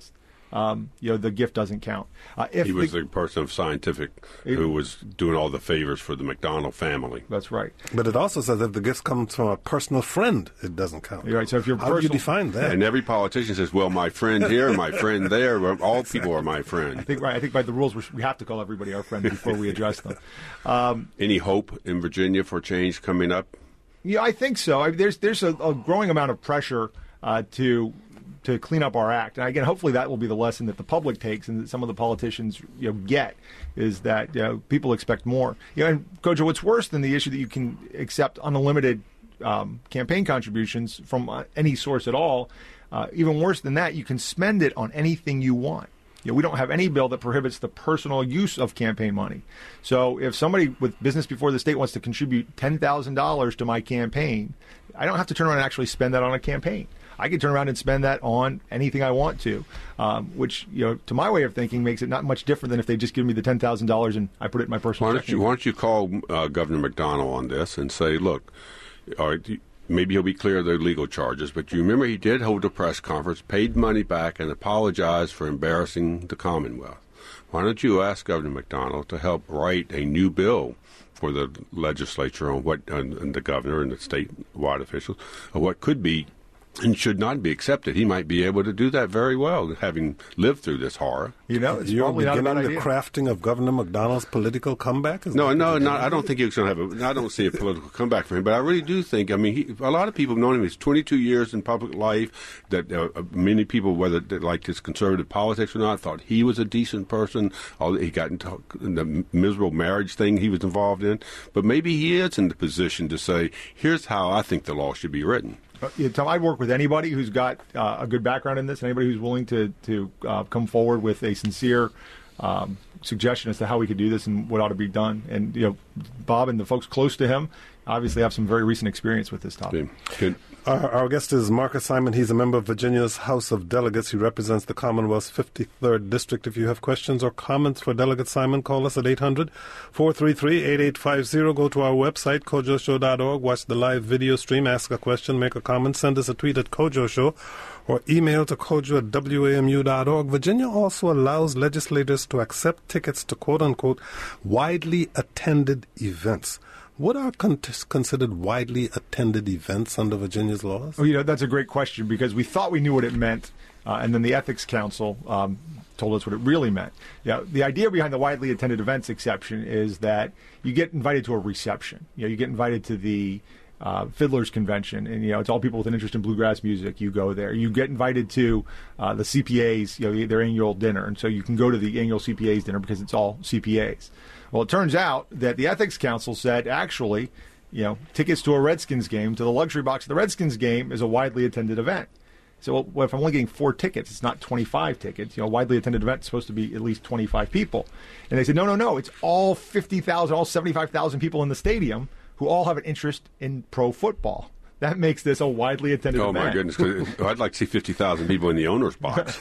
um, you know, the gift doesn't count. Uh, if he was the, the person of scientific who was doing all the favors for the McDonald family. That's right. But it also says if the gift comes from a personal friend, it doesn't count. You're right. So if you're How do you define that? And every politician says, well, my friend here, my friend there, well, all people are my friend. I think right. I think by the rules we have to call everybody our friend before we address them. Um, Any hope in Virginia for change coming up? Yeah, I think so. I mean, there's there's a, a growing amount of pressure uh, to to clean up our act, and again, hopefully that will be the lesson that the public takes and that some of the politicians you know get is that you know, people expect more. You know, and Kojo, what's worse than the issue that you can accept unlimited um, campaign contributions from uh, any source at all? Uh, even worse than that, you can spend it on anything you want. You know, we don't have any bill that prohibits the personal use of campaign money. So if somebody with business before the state wants to contribute ten thousand dollars to my campaign, I don't have to turn around and actually spend that on a campaign. I can turn around and spend that on anything I want to, um, which, you know, to my way of thinking, makes it not much different than if they just give me the ten thousand dollars and I put it in my personal why don't checking. you Why don't you call uh, Governor McDonnell on this and say, look, all right, maybe he'll be clear of the legal charges, but you remember he did hold a press conference, paid money back, and apologized for embarrassing the Commonwealth. Why don't you ask Governor McDonnell to help write a new bill for the legislature on what, and, and the governor and the statewide officials, on what could be and should not be accepted. He might be able to do that very well, having lived through this horror. You know, it's You're probably not a beginning bad the idea. crafting of Governor McDonnell's political comeback? Is No, that no, what no. you're I don't think he's going to have a. I don't see a political comeback for him, but I really do think. I mean, he, a lot of people have known him. He's twenty-two years in public life. That uh, many people, whether they liked his conservative politics or not, thought he was a decent person. All he got into the miserable marriage thing he was involved in, but maybe he is in the position to say, "Here's how I think the law should be written." Uh, yeah, Tom, I'd work with anybody who's got uh, a good background in this, and anybody who's willing to to uh, come forward with a sincere um, suggestion as to how we could do this and what ought to be done. And you know, Bob and the folks close to him obviously have some very recent experience with this topic. Good. Our, our guest is Marcus Simon. He's a member of Virginia's House of Delegates. He represents the Commonwealth's fifty-third District. If you have questions or comments for Delegate Simon, call us at eight hundred, four three three, eight eight five zero. Go to our website, kojo show dot org. Watch the live video stream. Ask a question. Make a comment. Send us a tweet at Kojo Show or email to kojo at w a m u dot org. Virginia also allows legislators to accept tickets to quote-unquote widely attended events. What are con- considered widely attended events under Virginia's laws? Well, you know, that's a great question because we thought we knew what it meant, uh, and then the Ethics Council um, told us what it really meant. Yeah, the idea behind the widely attended events exception is that you get invited to a reception. You know, you get invited to the uh, Fiddlers Convention, and you know, it's all people with an interest in bluegrass music. You go there. You get invited to uh, the C P A's, you know, their annual dinner, and so you can go to the annual C P A's dinner because it's all C P A's. Well, it turns out that the Ethics Council said, actually, you know, tickets to a Redskins game, to the luxury box of the Redskins game, is a widely attended event. So, well, well, if I'm only getting four tickets, it's not twenty-five tickets. You know, a widely attended event is supposed to be at least twenty-five people. And they said, no, no, no, it's all fifty thousand, all seventy-five thousand people in the stadium who all have an interest in pro football. That makes this a widely attended Oh, event. my goodness. 'Cause I'd like to see fifty thousand people in the owner's box.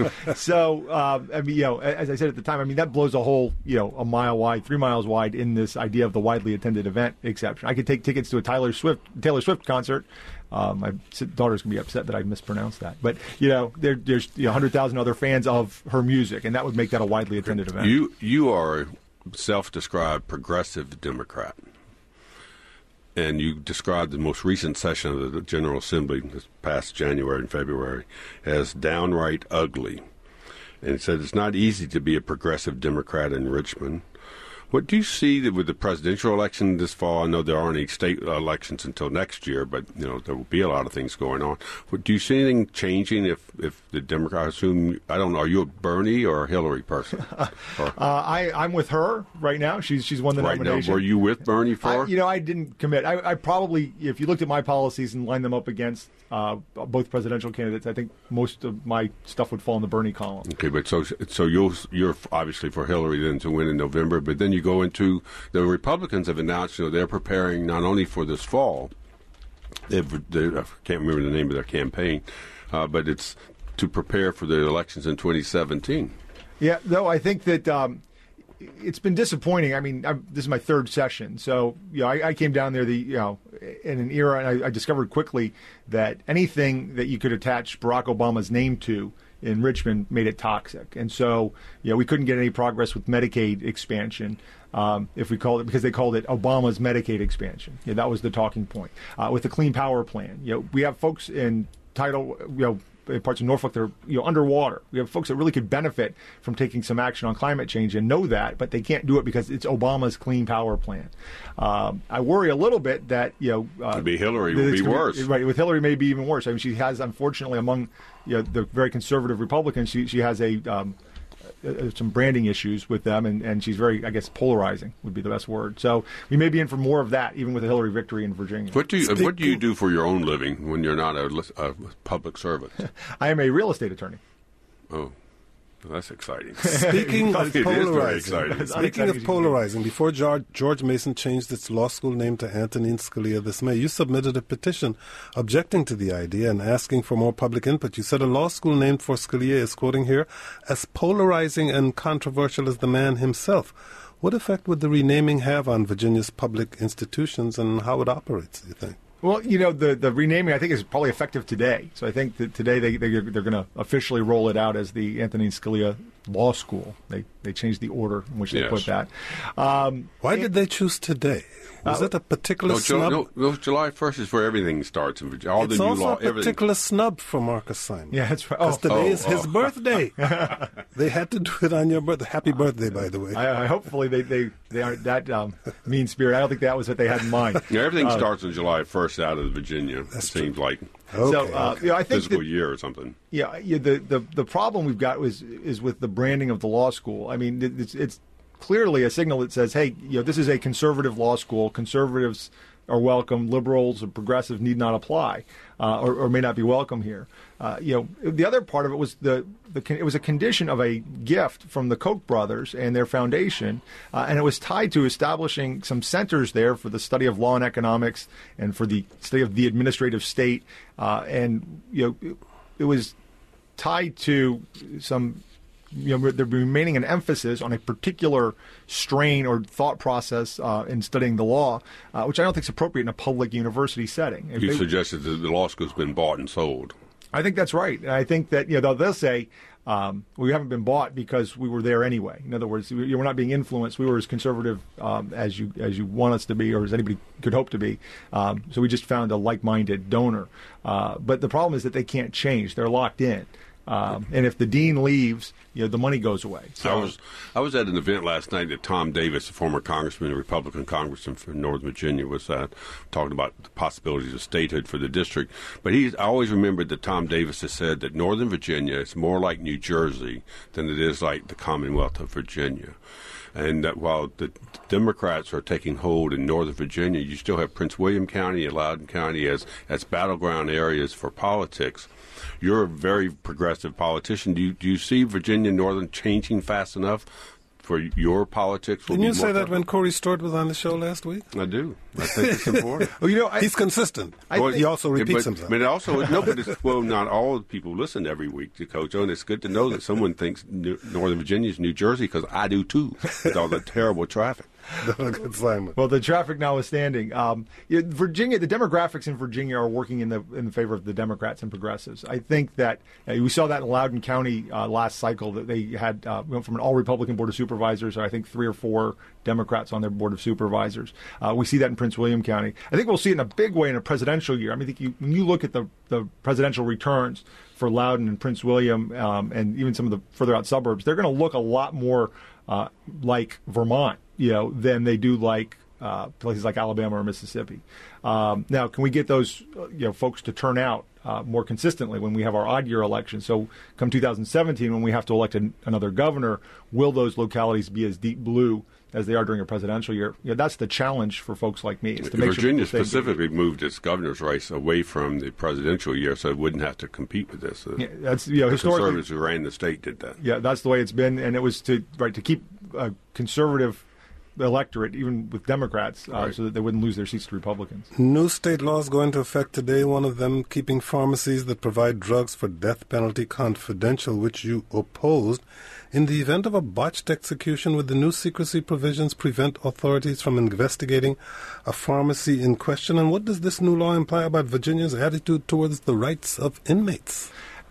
So, uh, I mean, you know, as I said at the time, I mean, that blows a hole, you know, a mile wide, three miles wide in this idea of the widely attended event exception. I could take tickets to a Taylor Swift Taylor Swift concert. Uh, my daughter's going to be upset that I mispronounced that. But, you know, there, there's you know, one hundred thousand other fans of her music, and that would make that a widely attended event. You, you are a self-described progressive Democrat. And you described the most recent session of the General Assembly this past January and February as downright ugly. And it said it's not easy to be a progressive Democrat in Richmond. What do you see that with the presidential election this fall? I know there aren't any state elections until next year, but you know there will be a lot of things going on. What, do you see anything changing if, if the Democrats assume? I don't know. Are you a Bernie or a Hillary person? Or, uh, I, I'm with her right now. She's she's won the right nomination. now, were you with Bernie for? I, you know, I didn't commit. I, I probably, if you looked at my policies and lined them up against uh, both presidential candidates, I think most of my stuff would fall in the Bernie column. Okay, but so so you'll, you're obviously for Hillary then to win in November, but then you go into the Republicans have announced, you know, they're preparing not only for this fall. They've, they, I can't remember the name of their campaign, uh, but it's to prepare for the elections in twenty seventeen. Yeah, no, I think that um, it's been disappointing. I mean, I'm, this is my third session, so you know, I, I came down there the you know in an era, and I, I discovered quickly that anything that you could attach Barack Obama's name to in Richmond made it toxic. And so, you know, we couldn't get any progress with Medicaid expansion. Um, if we called it, because they called it Obama's Medicaid expansion. Yeah, that was the talking point. Uh, with the Clean Power Plan, you know, we have folks in tidal, you know, in parts of Norfolk that are, you know, underwater. We have folks that really could benefit from taking some action on climate change and know that, but they can't do it because it's Obama's Clean Power Plan. Um, I worry a little bit that, you know, uh, Could be Hillary would be worse. Be, right, with Hillary, may be even worse. I mean, she has, unfortunately, among you know, the very conservative Republicans, she she has a um, Uh, some branding issues with them, and, and she's very, I guess, polarizing would be the best word. So we may be in for more of that, even with a Hillary victory in Virginia. What do you What do you do for your own living when you're not a, a public servant? I am a real estate attorney. Oh, well, that's exciting. Speaking of It is very polarizing, exciting. speaking of polarizing, before George, George Mason changed its law school name to Antonin Scalia this May, you submitted a petition objecting to the idea and asking for more public input. You said a law school named for Scalia is, quoting here, as polarizing and controversial as the man himself. What effect would the renaming have on Virginia's public institutions and how it operates, do you think? Well, you know, the, the renaming, I think, is probably effective today. So I think that today they, they, they're going to officially roll it out as the Antonin Scalia Law School. They they changed the order in which they Yes. put that. Um, Why did they choose today? Was Uh, it a particular No, Ju- snub? no, no, July first is where everything starts in Virginia. All It's the new also law, a everything. particular snub for Marcus Simon. yeah, that's right. Because Oh, today Oh, is his oh. birthday. They had to do it on your birthday. Happy birthday, by the way. I, I hopefully they, they, they aren't that um, mean spirit. I don't think that was what they had in mind. Yeah, everything Uh, starts on July first out of Virginia. It seems like Okay. So, uh, you know, I think fiscal that, year or something. yeah, yeah, the, the the problem we've got was is with the branding of the law school. I mean, it- it's it's clearly a signal that says, hey, you know, this is a conservative law school. Conservatives are welcome. Liberals or progressives need not apply, uh, or, or may not be welcome here. Uh, you know, the other part of it was the, the it was a condition of a gift from the Koch brothers and their foundation, uh, and it was tied to establishing some centers there for the study of law and economics and for the study of the administrative state, uh, and you know, it, it was tied to some. You know, there remaining an emphasis on a particular strain or thought process uh, in studying the law, uh, which I don't think is appropriate in a public university setting. If You they- suggested that the law school's been bought and sold. I think that's right. And I think that, you know, they'll, they'll say um, we haven't been bought because we were there anyway. In other words, we, we're not being influenced. We were as conservative um, as you as you want us to be, or as anybody could hope to be. Um, so we just found a like-minded donor. Uh, but the problem is that they can't change. They're locked in. Um, and if the dean leaves, you know, the money goes away. So I was I was at an event last night that Tom Davis, a former congressman, a Republican congressman from Northern Virginia, was uh, talking about the possibilities of statehood for the district. But he, I always remembered that Tom Davis has said that Northern Virginia is more like New Jersey than it is like the Commonwealth of Virginia. And that while the Democrats are taking hold in Northern Virginia, you still have Prince William County and Loudoun County as, as battleground areas for politics. You're a very progressive politician. Do you, do you see Virginia and Northern changing fast enough for your politics? will Didn't be you say more that when prevalent? Corey Stewart was on the show last week? I do. I think it's important. well, you know, I, He's consistent. I Well, he think- also Yeah, repeats but, himself. But it also, no, but it's, well, not all the people listen every week to Coach O, and it's good to know that someone thinks New, Northern Virginia is New Jersey, because I do too, with all the terrible traffic. Good Simon. Well, the traffic notwithstanding, um, yeah, Virginia, the demographics in Virginia are working in the in favor of the Democrats and progressives. I think that uh, we saw that in Loudoun County uh, last cycle, that they had uh, went from an all Republican board of supervisors, I think three or four Democrats on their board of supervisors. Uh, we see that in Prince William County. I think we'll see it in a big way in a presidential year. I mean, I think you, when you look at the the presidential returns for Loudoun and Prince William, um, and even some of the further out suburbs, they're going to look a lot more uh, like Vermont, you know, than they do like uh, places like Alabama or Mississippi. Um, now, can we get those uh, you know folks to turn out uh, more consistently when we have our odd year election? So, come two thousand seventeen, when we have to elect an, another governor, will those localities be as deep blue as they are during a presidential year? You know, that's the challenge for folks like me. Is to make Virginia sure people stay- specifically moved its governor's race away from the presidential year, so it wouldn't have to compete with this. Uh, Yeah, that's you know the historically. conservatives who ran the state did that. Yeah, that's the way it's been, and it was to right to keep a conservative electorate, even with Democrats, uh, Right. so that they wouldn't lose their seats to Republicans. New state laws go into effect today, one of them keeping pharmacies that provide drugs for death penalty confidential, which you opposed. In the event of a botched execution, would the new secrecy provisions prevent authorities from investigating a pharmacy in question? And what does this new law imply about Virginia's attitude towards the rights of inmates?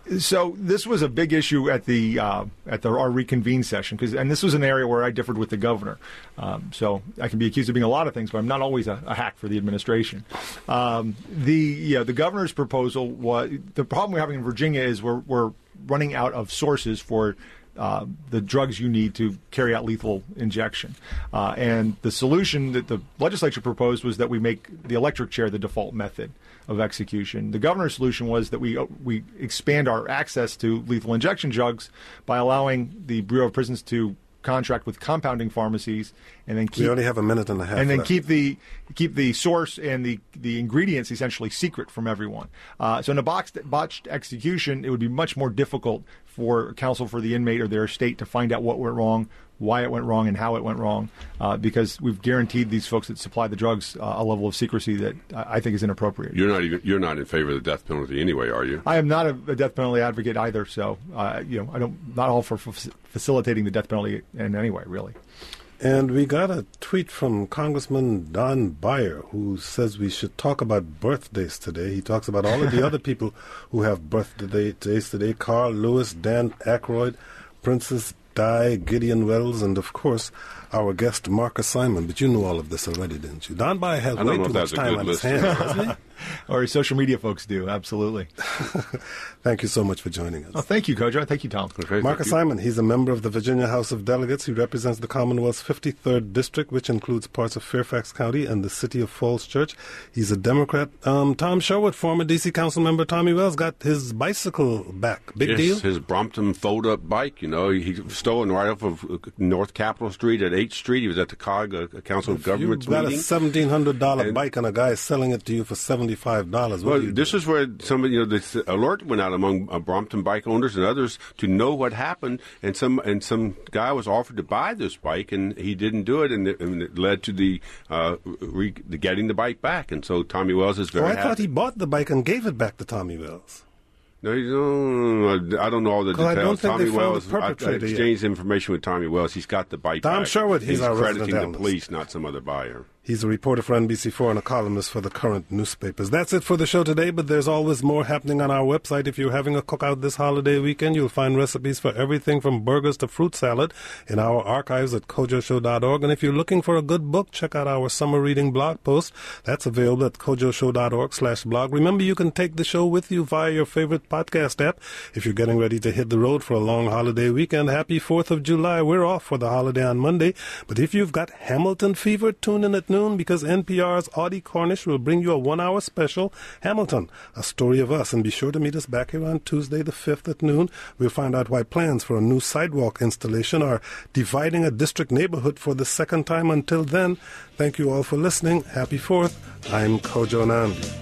So this was a big issue at the uh, at the our reconvene session, because and this was an area where I differed with the governor. Um, so I can be accused of being a lot of things, but I'm not always a, a hack for the administration. Um, the yeah, the governor's proposal was the problem we're having in Virginia is we're we're running out of sources for uh, the drugs you need to carry out lethal injection, uh, and the solution that the legislature proposed was that we make the electric chair the default method of execution. The governor's solution was that we we expand our access to lethal injection drugs by allowing the Bureau of Prisons to contract with compounding pharmacies, and then keep, we only have a minute and a half, and then left. keep the keep the source and the the ingredients essentially secret from everyone. Uh, so in a boxed, botched execution, it would be much more difficult for counsel for the inmate or their estate to find out what went wrong, why it went wrong, and how it went wrong, uh, because we've guaranteed these folks that supply the drugs uh, a level of secrecy that I think is inappropriate. You're not even you're not in favor of the death penalty anyway, are you? I am not a, a death penalty advocate either, so uh, you know I don't not all for f- facilitating the death penalty in any way, really. And we got a tweet from Congressman Don Beyer, who says we should talk about birthdays today. He talks about all of the other people who have birthdays today: Carl Lewis, Dan Aykroyd, Princess Di, Gideon Wells, and of course our guest Marcus Simon. But you knew all of this already, didn't you? Don Beyer has way too much time on his hands, doesn't he? Or his social media folks do, absolutely. Thank you so much for joining us. Oh, thank you, Kojo. Thank you, Tom. Okay, Marcus Simon, he's a member of the Virginia House of Delegates. He represents the Commonwealth's fifty-third District, which includes parts of Fairfax County and the city of Falls Church. He's a Democrat. Um, Tom Sherwood, former D C Council member Tommy Wells, got his bicycle back. Big yes, deal? His Brompton fold-up bike, you know, he stolen right off of North Capitol Street at eighth Street. He was at the C O G, a Council of Governments meeting. You've got meeting. a seventeen hundred dollars and, bike and a guy is selling it to you for seventy-five dollars. Well, this is where somebody, you know, this alert went out among uh, Brompton bike owners and others to know what happened, and some and some guy was offered to buy this bike, and he didn't do it, and it, and it led to the, uh, re, the getting the bike back, and so Tommy Wells is very Oh, I happy. thought he bought the bike and gave it back to Tommy Wells. No, you don't, I don't know all the details. I don't think Tommy they found Wells, the perpetrator I, I yet. exchanged information with Tommy Wells. He's got the bike Tom back. Sherwood, he's our resident crediting the analyst. police, not some other buyer. He's a reporter for N B C four and a columnist for the current newspapers. That's it for the show today, but there's always more happening on our website. If you're having a cookout this holiday weekend, you'll find recipes for everything from burgers to fruit salad in our archives at kojo show dot org. And if you're looking for a good book, check out our summer reading blog post. That's available at kojo show dot org slash blog. Remember, you can take the show with you via your favorite podcast app. If you're getting ready to hit the road for a long holiday weekend, happy fourth of July. We're off for the holiday on Monday. But if you've got Hamilton fever, tune in at noon, because N P R's Audie Cornish will bring you a one-hour special, Hamilton, A Story of Us. And be sure to meet us back here on Tuesday the fifth at noon. We'll find out why plans for a new sidewalk installation are dividing a district neighborhood for the second time. Until then, thank you all for listening. Happy fourth. I'm Kojo Nnamdi.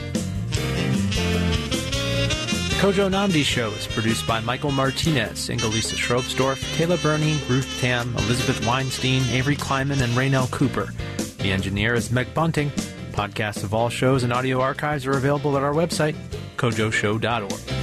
Kojo Nnamdi Show is produced by Michael Martinez, Ingelisa Schroepsdorf, Taylor Burney, Ruth Tam, Elizabeth Weinstein, Avery Kleiman, and Raynell Cooper. The engineer is Meg Bunting. Podcasts of all shows and audio archives are available at our website, kojo show dot org.